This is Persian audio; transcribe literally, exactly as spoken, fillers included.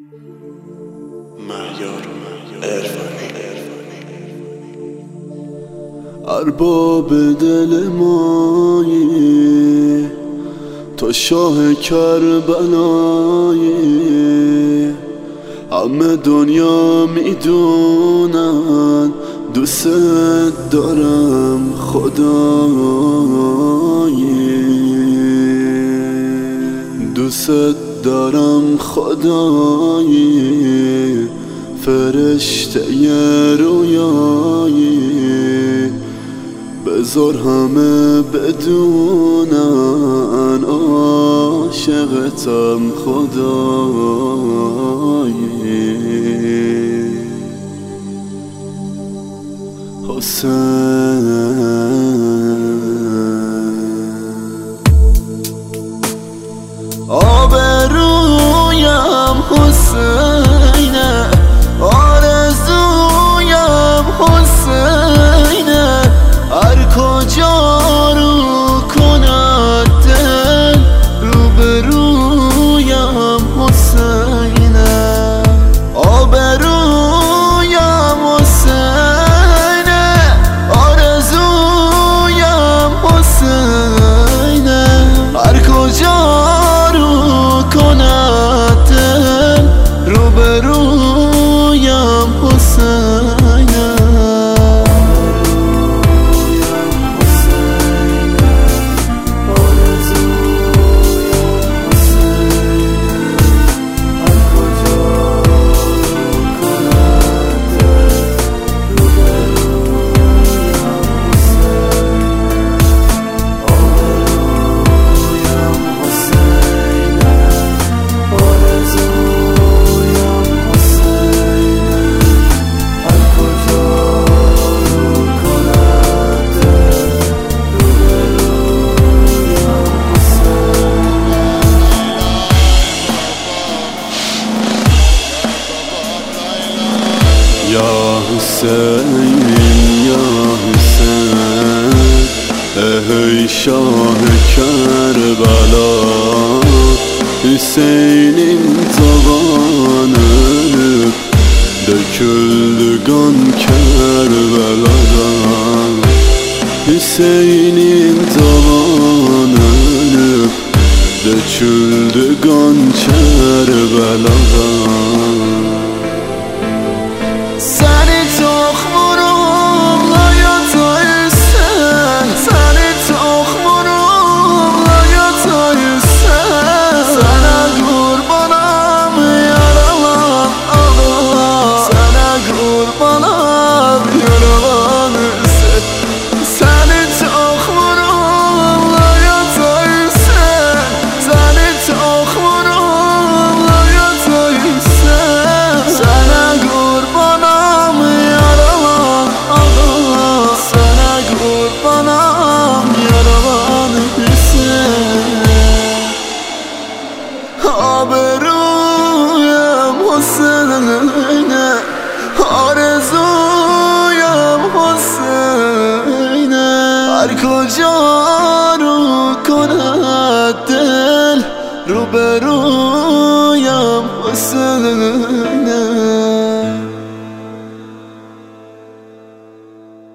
معیار عرفانی ارباب دل مایی تو شاه کربلایی، همه دنیا میدونن دوست دارم خدایی، دوست دارم خدایی، فرشته رویایی، بذار همه بدونن عاشقتم خدایی. حسین آبرویم حسینه، آرزویم حسینه، هر کجا رو کند دل روبرویم حسینه، آبرویم حسینه، آرزویم حسینه، هر کجا رو کند دل روبرویم حسینه. یا حسین یا حسین ای شاه کربلا، Hüseyin'in tavanını döküldü kan Kerbela'dan, Hüseyin'in tavanını döküldü kan Kerbela'dan. Seni çok vurumla yataysan, seni çok vurumla yataysan, sana kurbanım yaralan Allah, sana kurbanım yaralan sen. Seni çok vurumla yataysan, seni çok vurumla yataysan, sana kurbanım yaralan Allah, sana kurbanım yaralan Hüseyin. Aberuyum Hüseyin'e, arzuyum Hüseyin'e, her koca